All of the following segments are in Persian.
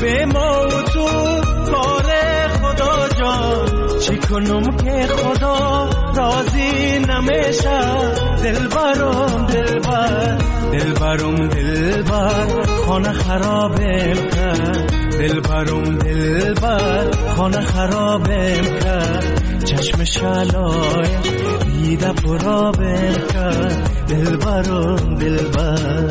به ما و تو کار خدا جان، چی کنم که خدا راضی نمیشه. دلبرم دلبر، دلبرم دلبر، خانه خرابم کرد. دلبرم دلبر، خانه خرابم کرد. چشم شلایش دیده پرابم کرد. دلبرم دلبر.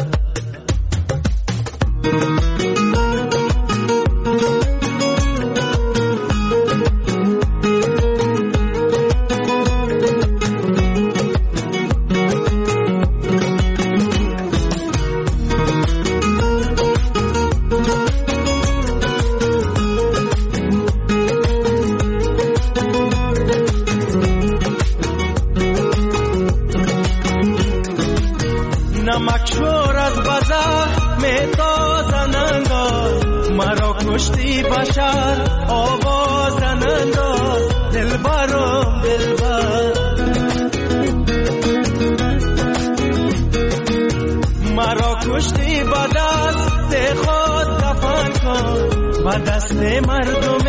نمکشور از بزر میتازن انداز، مرا کشتی بشر آوازن انداز. دلبرم دلبر، مرا کشتی با دست خود دفن کن، با دست مردم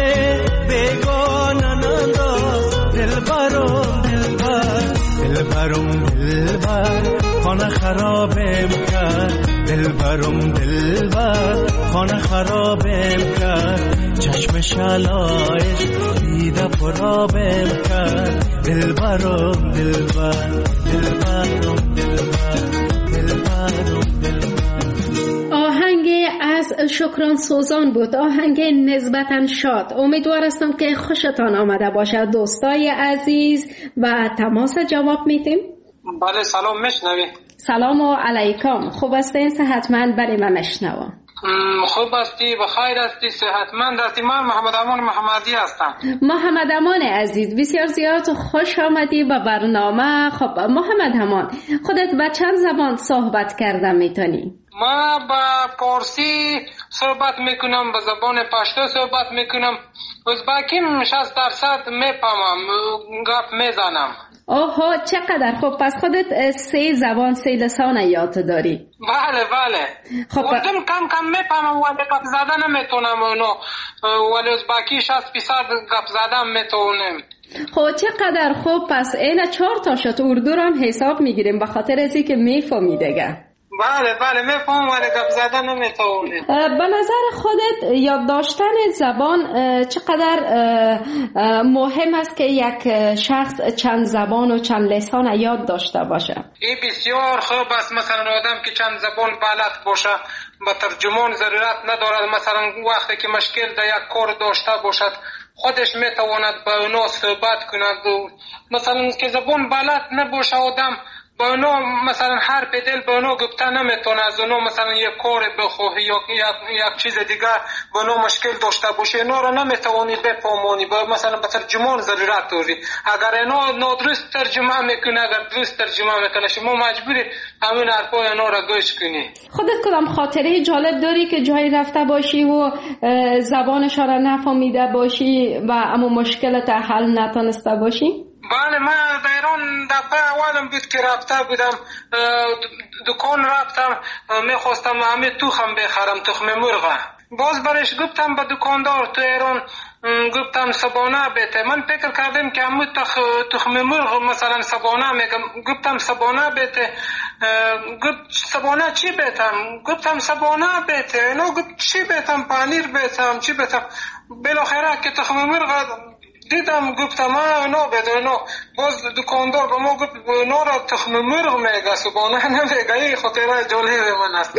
بیگانه انداز. دلبرم دلبر، دلبرم دلبر، خانه خرابم کرد. دلبرم دلبر، خانه خرابم کرد. چشم شلایش دیده پرابم کرد. دلبرم دلبر، دلبرم دلبر، دلبرم دلبر. آهنگ از شکران سوزان بود، آهنگ نسبتاً شاد. امیدوار هستم که خوشتان آمده باشد دوستای عزیز و تماس جواب میتیم. بله سلام، میشنوی؟ سلام علیکم، خوب هستین؟ صحتمند؟ بله من میشنوم. خوب هستی؟ بخیر هستی؟ صحتمند هستی؟ من محمد امان محمدی هستم. محمد امان عزیز، بسیار زیاد خوش آمدی به برنامه. خب محمد امان، خودت به چند زبان صحبت کردن میتونی؟ ما با پارسی صحبت میکنم، با زبان پشتو صحبت میکنم، ازبکیم 60% میفهمم، گپ میزنم. اوه چقدر خوب، پس خودت 3 زبان 3 لسان یاد داری؟ بله بله. خب اردم کم کم میفهمم ولی گپ زدن نمیتونم اونو، ولی ازبکی 60% گپ زدن میتونم. خب چقدر خوب، پس این 4 تا شد اردو رو هم حساب میگیریم به خاطر ازی که میفهمی دیگه. بله بله میفهم ولی گپ زدن نمیتونم. به نظر خودت یاد داشتن زبان چقدر مهم است که یک شخص چند زبان و چند لسان یاد داشته باشه؟ این بسیار خوب است. مثلا آدم که چند زبان بلد باشه با ترجمان ضرورت ندارد. مثلا وقتی که مشکل در یک کار داشته باشد خودش میتواند با اونا صحبت کند. مثلا که زبان بلد نباشه آدم با اونا مثلا حرف دل با اونا گفته نمیتونه، از اونا مثلا یک کار بخواهی یا یک چیز دیگه با اونا مشکل داشته باشه، اینا رو نمیتوانی بفهمانی، مثلا به ترجمان ضرورت داری. اگر اینا نادرست ترجمه میکنه، اگر درست ترجمه میکنه، شما مجبوری همین حرفای اینا رو گوش کنی. خودت کدام خاطره جالب داری که جایی رفته باشی و زبانش را نفهمیده باشی و اما مشکلت حل نتونسته باشی؟ بله، من در ایران دفعه اولم بود که رفته بودم دکان، رفتم میخواستم همه تخم بخرم، تخم مرغ. باز برش گفتم به دکاندار تو ایران، گفتم سبانه بیته. من فکر کردم که همه تخم مرغ مثلا سبانه میگم، گفتم سبانه بیته. گفت سبانه چی بیتم؟ گفتم سبانه بیته. نو گفت چی بیتم؟ پنیر بیتم، چی بیتم؟ بالاخره که تخم مرغ دیدم گفتم نه بده. نه باز دکاندار به ما گفت نه را تخم مرغ میگه، سبانه نمیگه. این خاطره جالب من است.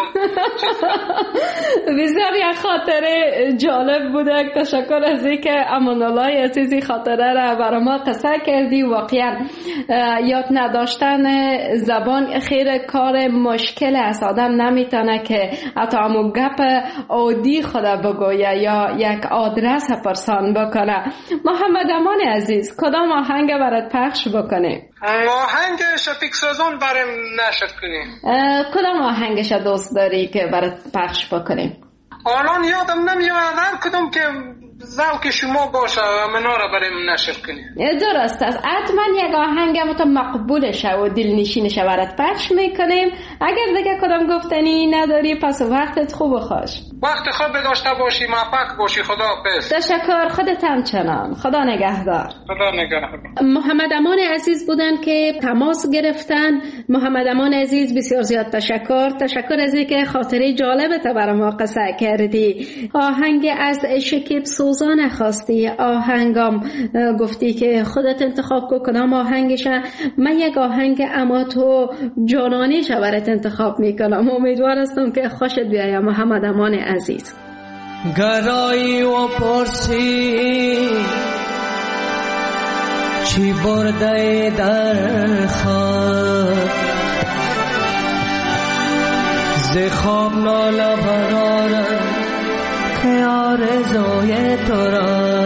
بسیار یک خاطره جالب بوده. تشکر از اینکه امان الله عزیزی خاطره را برای ما قصه کردی. واقعا یاد نداشتن زبان خیر کار مشکل است. آدم نمیتونه که حتی همون گپ عادی خود بگویه یا یک آدرس پرسان بکنه. محمد امان عزیز، کدام آهنگ برات پخش بکنه؟ آهنگ شفیق سازان برام نشر کنیم. کدام آهنگش دوست داری که برات پخش بکنیم؟ الان یادم نمیاد هر کدوم که ذوق شما باشه منا را برام نشر کنیم. درست است. حتما یک آهنگ مقبولشه و دلنشینشه برات پخش میکنیم. اگر دیگه کدام گفتنی نداری پس وقتت خوب و خوش. وقت خوب داشته باشی، موفق باشی. خدا حافظ. تشکر. خودت همچنان. خدا نگهدار. خدا نگهدار. محمد امان عزیز بودن که تماس گرفتن. محمد امان عزیز بسیار زیاد تشکر از اینکه خاطره جالبت برای ما قصه کردی. آهنگ از شکیب سوزان خواستی، آهنگام گفتی که خودت انتخاب کدام آهنگشه. من یک آهنگ اما تو جانانیش برات انتخاب میکنم. امیدوار هستم که خوشت بیاید محمد امان عزیز. گرایی و پرسی چی برده در خواب، ز خواب ناله برارم که آرزوی تو را.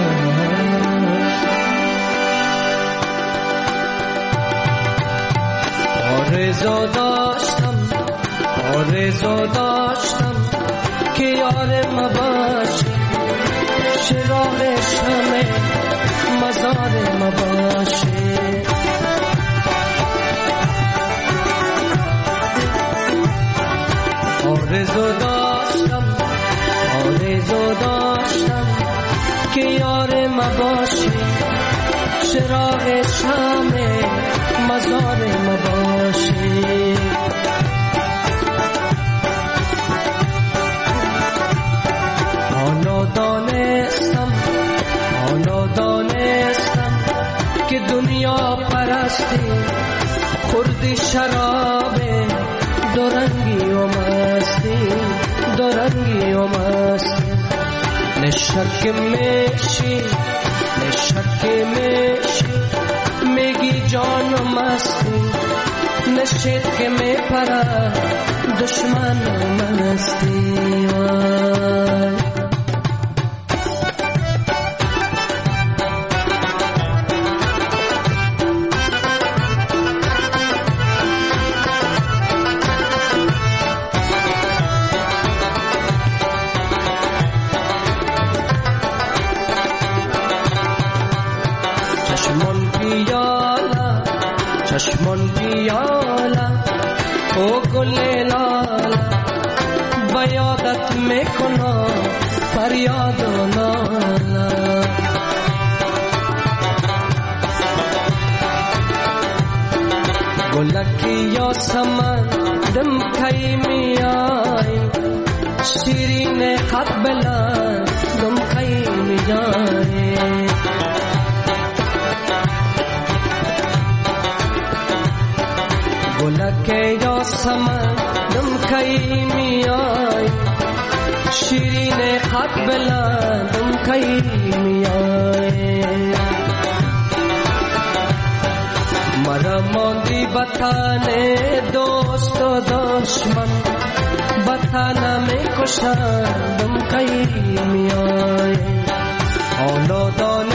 آرزو داشتم که یار ما باشی، چراغ شمع مزار ما باشی. آرزو داشتم که یار ما باشی، چراغ شمع مزار ما باشی. حالا دانستم که دنیا پرستی خوردی شراب دورنگی و مستی. نشک میشی میگی جان و مستی، نشید که میپره دشمن و مستی. چشمون پیالا او گل لالا، بیادت میکنم فریاد و نالا. گلکی یا سمن دم کی میای، شیرین خط بلند دم کی میای. گلکی یا سمن دم کی میای، شیرین خط بلند دم کی میای. مرا ماندی بطن دوست و دشمن، بطن می کشن دم کی میای. حالا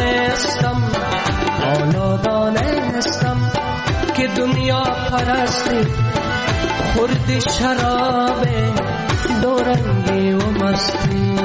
دانستم که دنیا پرستی خوردی شراب دورنگی و مستی.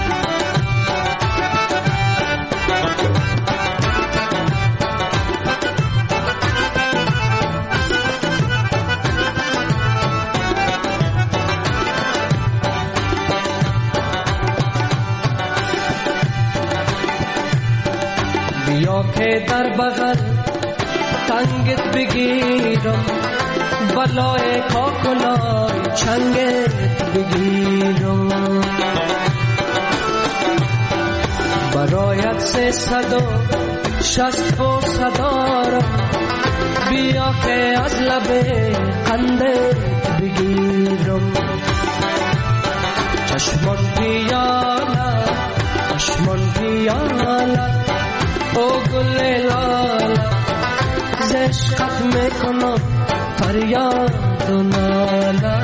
بیا که در بغل تنگت بگیرم، بلای کاکلای چنگت بگیرم. برایت 360 دارم، بیا که از لب خندت بگیرم. چشمان پیالا او گل لالا، زشقت میکنم فریاد و نالا.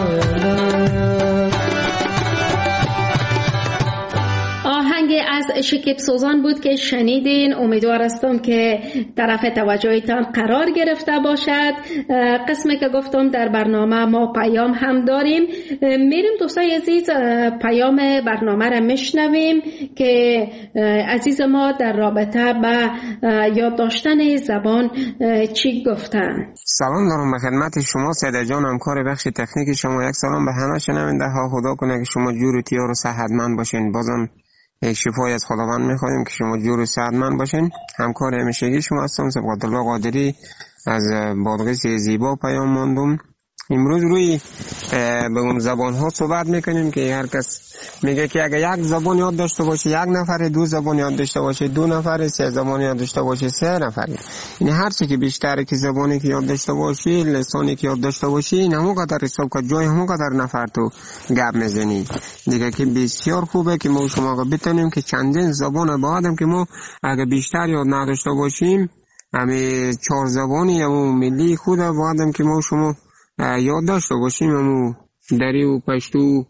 آهنگ از شکیب سوزان بود که شنیدین. امیدوار هستم که طرف توجهتان قرار گرفته باشد. قسمی که گفتم در برنامه ما پیام هم داریم. میریم دوستای عزیز پیام برنامه را میشنویم که عزیز ما در رابطه با یاد داشتن زبان چی گفتن. سلام دارم به خدمت شما سیده جان، همکار بخش تکنیک شما. یک سلام به همه شنونده ها. خدا کنه که شما جور و تیار و صحتمند باشین. بازم شفای از خداوند میخوایم که شما جور و صحتمند باشین. همکار همیشگی شما هستم سبقت الله قادری از بادغیس زیبا پیام ماندم. امروز روی به اون زبان ها صحبت میکنیم که هر کس میگه که اگر یک زبان یاد داشته باشه یک نفر، دو زبان یاد داشته باشه دو نفر، سه زبان یاد داشته باشه سه نفر. یعنی هر چی که بیشتر که زبانی که یاد داشته باشی، لسانی که یاد داشته باشی، این همون قدر حساب که جای همون قدر نفر تو گپ میزنی دیگه. که بسیار خوبه که ما شما بتونیم که چندین زبان بعدم که ما اگر بیشتر یاد نداشته باشیم، همه 4 زبانی همون ملی خود بعدم که ما شما یاد داشته باشیم، همون دری و پشتو،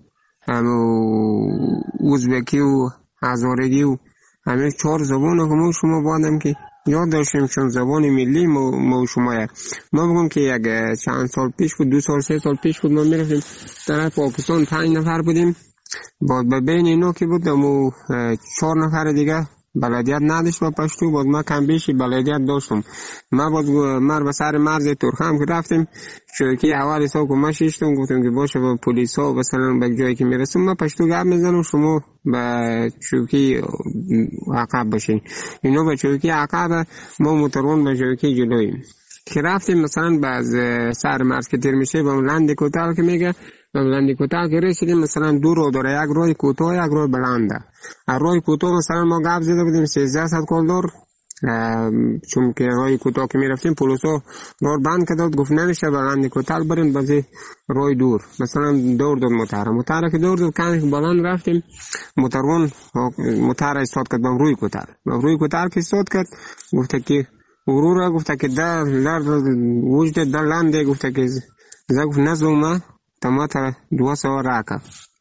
همون ازبکی و هزارگی و همه 4 زبان که ما شما بعدم که یاد داشتیم چون زبان ملی ما شما. ما بگم که یک چند سال پیش بود، 2 سال 3 سال پیش بود، ما میرفتیم طرف پاکستان 5 نفر بودیم. بعد به بین اینا که بود همون 4 نفر دیگه بلدیت نداشت با پشتو. بعد ما کم بیشی بلدیت داشتم. ما به سر مرز ترخم که رفتیم چوکی اول حساب که ما شیشتم گفتم که باشه با پلیس ها مثلا به جایی که میرسیم ما پشتو گپ میزنم شما به چوکی عقب باشین. اینا به چوکی عقب، ما موترون به چوکی جلویم. که رفتیم مثلا باز سر مرز که تیر میشه با لند کوتاه که میگه، لند کوتاه که رسیدیم مثلا 2 رو داره، یک روی کوتاه یک روی بلنده. روی کوتاه مثلا ما گپ زده بودیم 1300 کلدر، چون که روی کوتاه که میرفتیم پلیسا راه بند کرد، گفت نمیشه بلند کوتاه برین بازی روی دور. مثلا دور داد موتر که دور داد کمی بلند رفتیم، موتر استاد کرد با روی کوتاه که استاد کرد گفت که غرور گفت که در وجود در لنده گفت که گفت نزومه تماتا 200 راکا.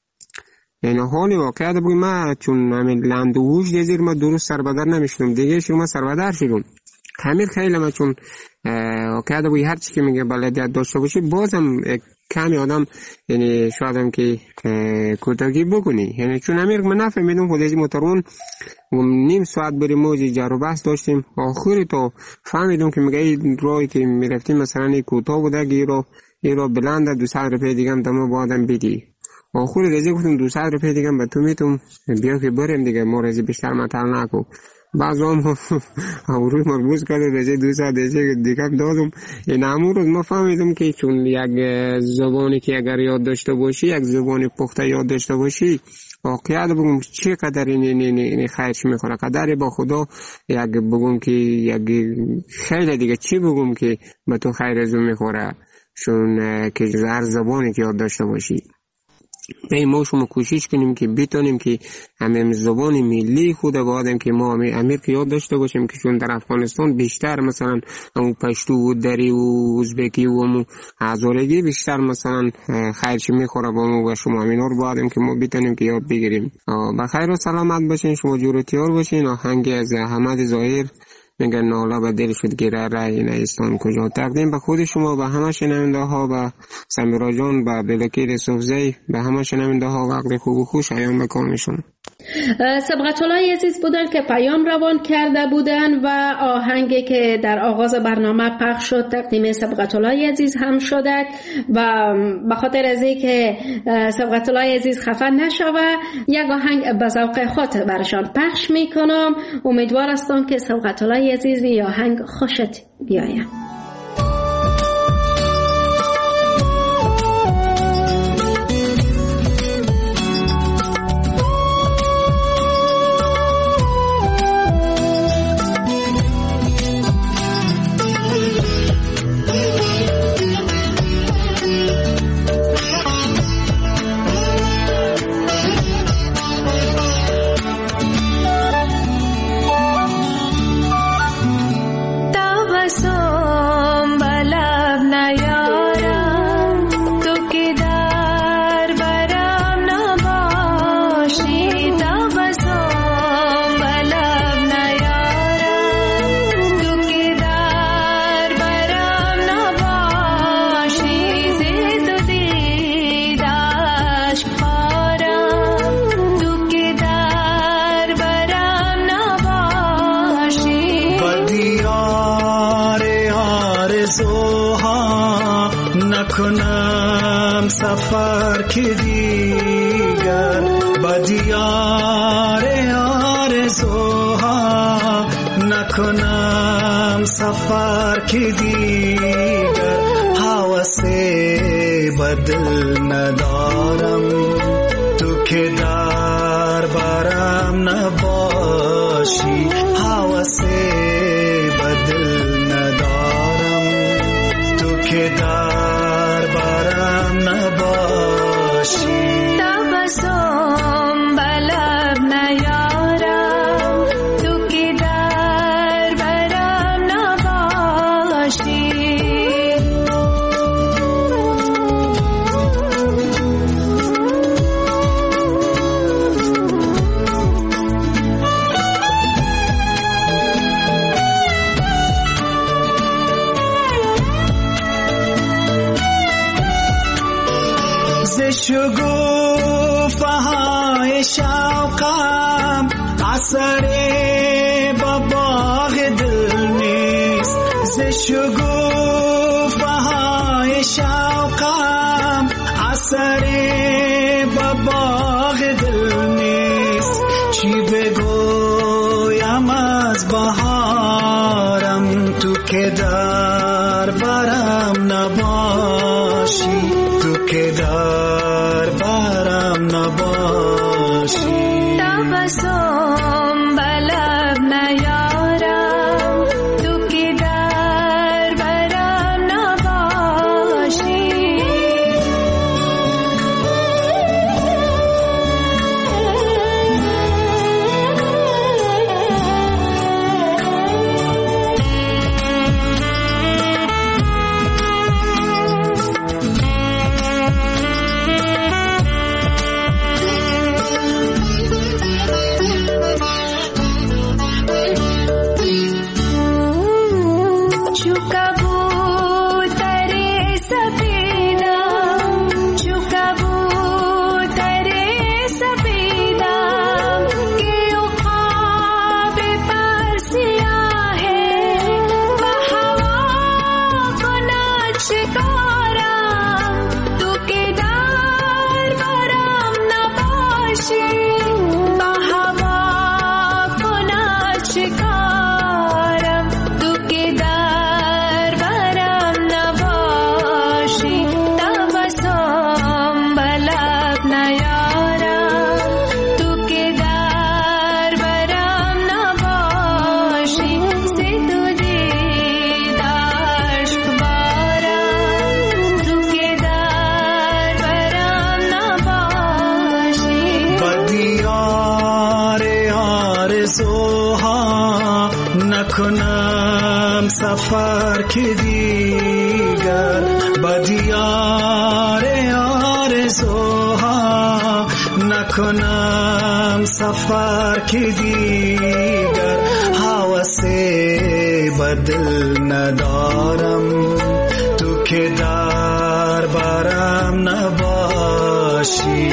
یعنی حالی واقعیت بگیم ما چون همین لند وجود زیر ما درست سربدر نمیشدم دیگه، شما سربدر شدم همین خیلی. ما چون واقعیت بگیم هر چی که میگه بلدیت داشته باشی بازم کمی آدم یعنی شاید هم که کوتاهی بکنی. یعنی چون امیر من نفهمیدم خود از موترون نیم ساعت بریم موجی جر و بحث داشتیم، آخری تو فهمیدم که میگه این راهی که میرفتیم مثلا این کوتاه بوده که این رو بلنده 200 روپیه دیگه هم دمو با آدم بیدی. آخری رزی گفتم 200 روپیه دیگه هم به تو میتونم بیا که بریم دیگه، ما رزی بیشتر مطل نکو. بعض هم روی مربوط کرده رزی 200 دیگه هم دادم. این همون روز ما فهمیدم که چون یک زبانی که اگر یاد داشته باشی، یک زبانی پخته یاد داشته باشی، واقعیت بگم چه قدر این خیرش میخوره، قدر با خدا یک بگم که یک خیلی دیگه چی بگم که به تو خیر ازو میخوره، چون که هر زبانی که یاد داشته باشی. ما شما کوشش کنیم که بتونیم که همه زبان ملی خود بادم که ما امیر که یاد داشته باشیم، که چون در افغانستان بیشتر مثلا همون پشتو و دری و ازبکی و همون هزارگی بیشتر مثلا خیرش میخوره با ما و شما. همینا رو بادم که ما بتونیم که یاد بگیریم. بخیر و سلامت باشین، شما جور و تیار باشین. آهنگ از احمد ظاهر میگن نالا به دل شد گیره رای نیستان کجا، تقدیم به خود شما، به همه شنونده ها، به سمیرا جان، به بلکیر صوفزی، به همه شنونده ها وقت خوب و خوش ایام بکامشون. سبقت الله عزیز بودن که پیام روان کرده بودن و آهنگی که در آغاز برنامه پخش شد تقدیم سبقت الله عزیز هم شده و به خاطر از اینکه سبقت الله عزیز خفه نشوه یک آهنگ به ذوق خود برشان پخش میکنم. امیدوار هستم که سبقت الله عزیز یا آهنگ خوشت بیاید. So سفر که دیگر با دیار آرزوها نکنم سفر که دیگر حوث بدل ندارم تو که در برم نباشی حوث بدل ندارم تو که در برم نباشی تبسم بلب نیارم تو که در برم نباشی شگوفه های شوقم اثر با باغ دل نیست ز شگوفه های شوقم اثر با باغ دل نیست چی بگویم از بهارم تو که در برم نباشی تو که در برم نباشی تبسم بلب نیارم تو که در برم نباشی نکنم سفر که دیگر با دیار آرزوها نکنم سفر که دیگر حوث بدل ندارم تو که در برم نباشی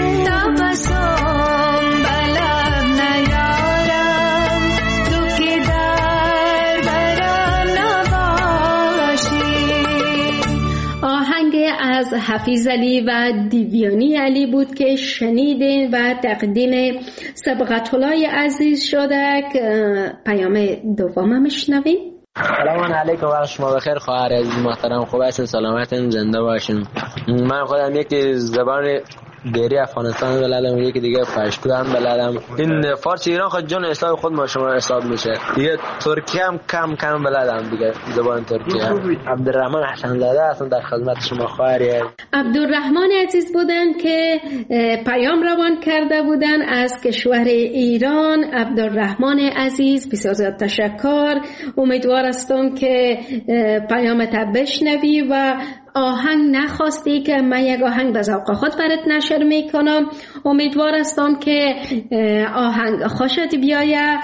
از حفیظ علی و دیویانی علی بود که شنیدین و تقدیم سبقت الله عزیز شده. پیام دوم میشنویم. سلام علیکم و شما بخیر خواهر عزیز محترم، خوب هستین، سلامتین، زنده باشین. من خودم یکی زبان دیری افغانستان بلدم، یکی دیگه پشتو هم بلدم. این فارسی ایران خود جون حساب خود ما شما حساب میشه. دیگه ترکی هم کم بلدم دیگه، زبان ترکی. عبدالرحمن حسن زاده هستم در خدمت شما خواهری. عبدالرحمن عزیز بودن که پیام روان کرده بودن از کشور ایران. عبدالرحمن عزیز بسیار زیاد تشکر. امیدوار هستم که پیامت بشنوی و آهنگ نخواستی که من یک آهنگ به ذوق خود برات نشر میکنم. امیدوار هستم که آهنگ خوشت بیاید.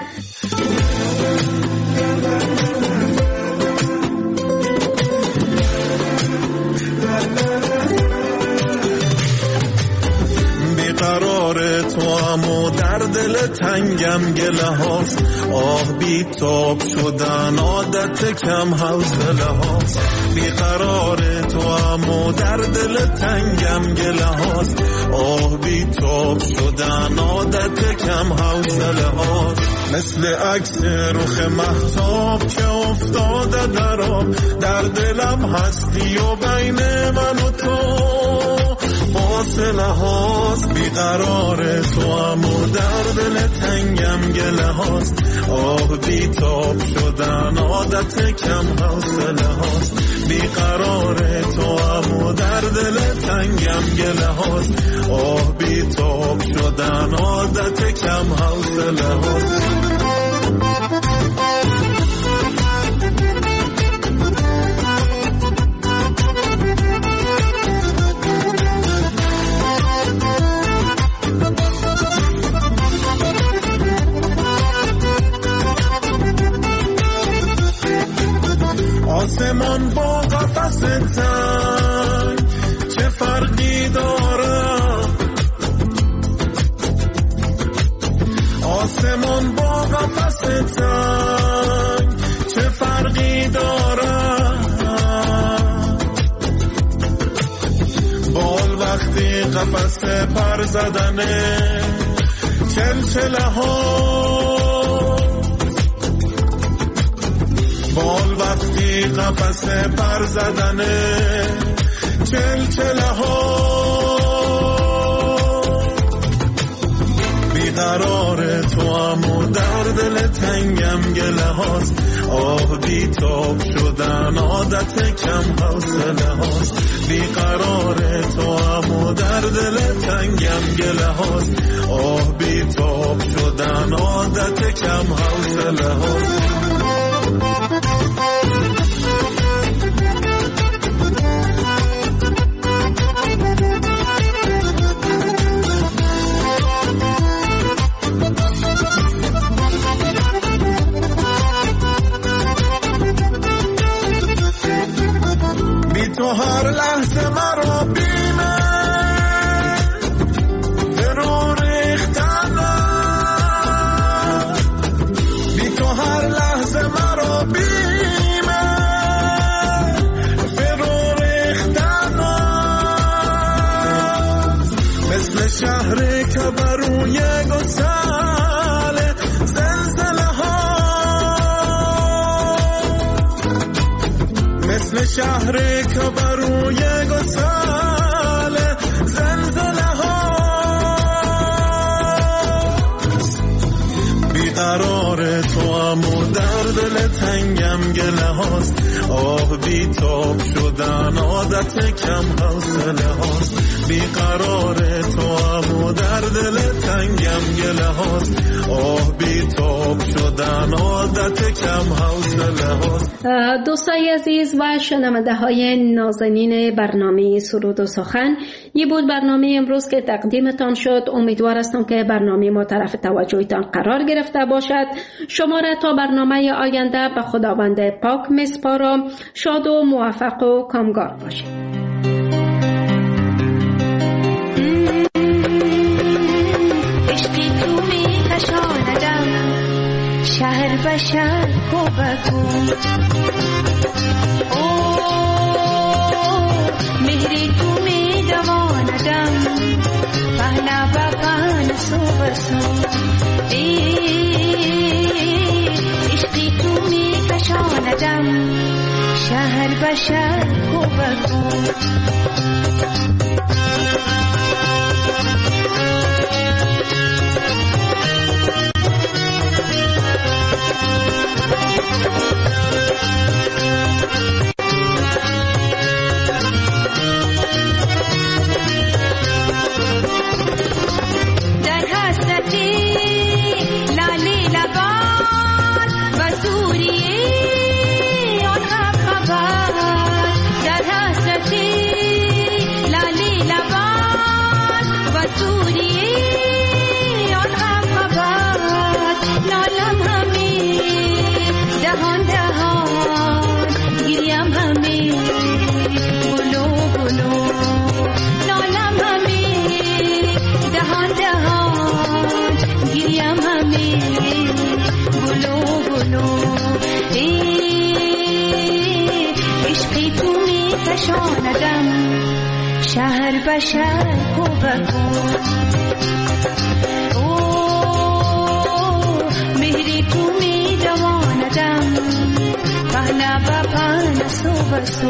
بیقرار تو اما در دل تنگم گله هاست. آه بی تاب شدن عادت کم حوصله هاست. بیقرار تو اما در دل تنگم گله هاست. آه بی تاب شدن عادت کم حوصله هاست. مثل عکس رخ مهتاب که افتاده در آب، در دلم هستی و بین من و تو فاصله هاست. بیقرار تو اما در دل تنگم گله هاست. آه بی تاب شدن عادت کم حوصله هاست. بیقرار تو اما در دل تنگم گله هاست. آه بی تاب شدن عادت کم حوصله هاست. آسمان با قفس تنگ چه فرقی داره؟ آسمان با قفس تنگ چه فرقی داره؟ بال وقتی قفس پر زدنه چلچله ها، بال وقتی قفس پر زدنه چلچله ها. بیقرار تو اما در دل تنگم گله هاست. آه بی تاب شدن عادت کم حوصله هاست. بیقرار تو اما در دل تنگم گله هاست. آه بی تاب شدن عادت کم حوصله هاست. تو هر لحظه مرا بیمه فرو ریختنه. بی تو هر لحظه مرا بیمه فرو ریختنه. مثل شهری که بروی گسل زلزله ها، مثل شهری که بروی گسل زلزله ها. بیقرار تو اما در دل تنگم گله هاست. آه بی تاب شدن عادت کم حوصله هاست. بیقرار تو اما در دل تنگم گله هاست. آه بی تاب شدن عادت کم حوصله هاست. دوستای عزیز و شنونده های نازنین برنامه سرود و سخن، یه بود برنامه امروز که تقدیمتان شد. امیدوار هستم که برنامه ما طرف توجهتان قرار گرفته باشد. شما را تا برنامه آینده به خداوند پاک میسپارم. شاد و موفق و کامگار باشید. شهر به شهر کوبکون مهری تو می دواندم پهنا با پهن سو بسو عشقی تو می کشاندم شهر به شهر کوبکون. بشر کوبکو مهری تو می دواندم پهنا با پهنا سو بسو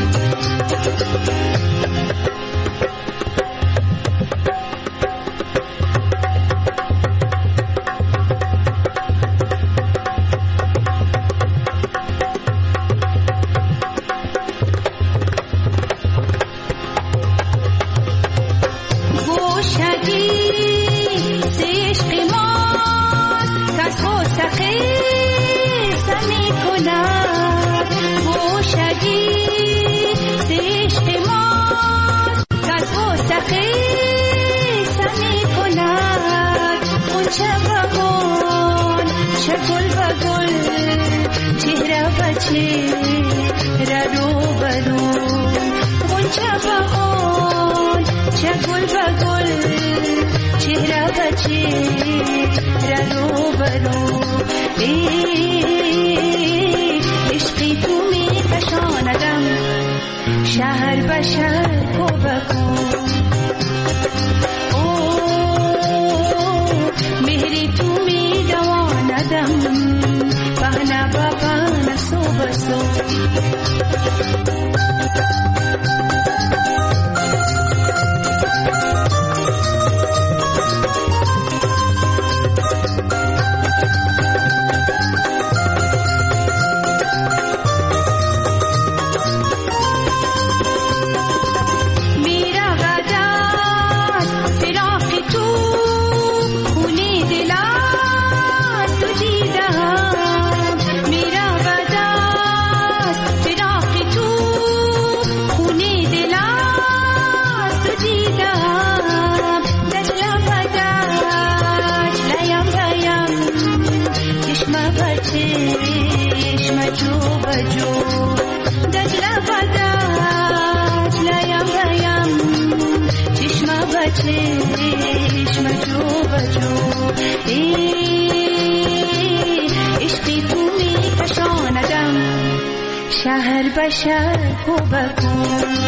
شهر بشر کوبکو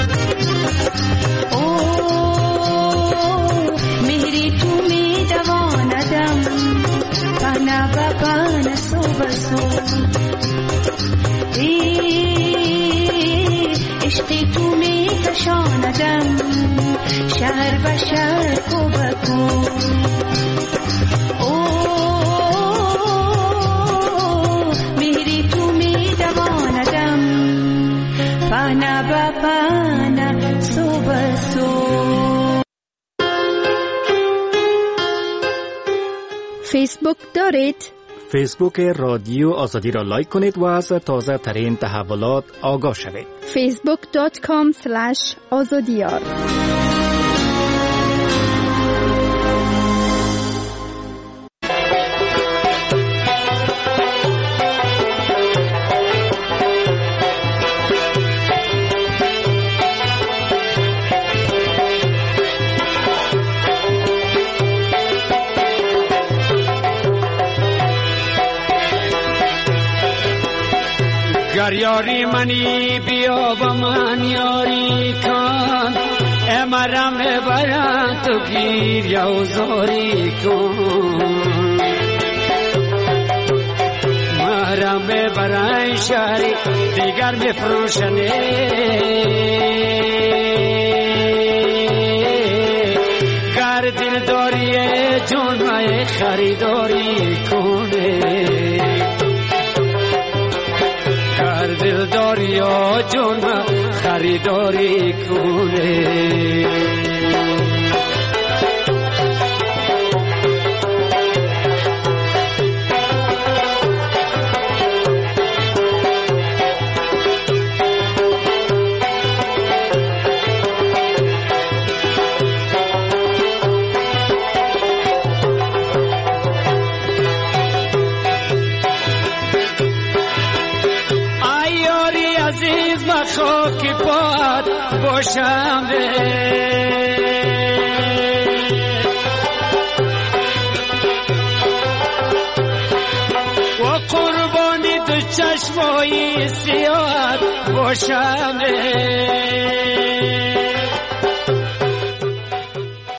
مهری تو می دواندم پهنا با پهنا سو بسو عشقی تو می کشاندم شهر بشر کوبکو مهری تو می دواندم پهنا با پهنا سو بسو. فیسبوک دارید؟ فیسبوک رادیو آزادی را لایک کنید و از تازه ترین تحولات آگاه شوید. facebook.com/azadiyar. گر یاری منی بیا با من یاری کن امرم برم تو گیر یا زاری کن مرم برای شهری دیگر بفروشنه گر دل داری جون مای خریداری کنه دل داری و جون خریداری کنه خاک پات باشم و قربانی تو چشمای سیاه باشم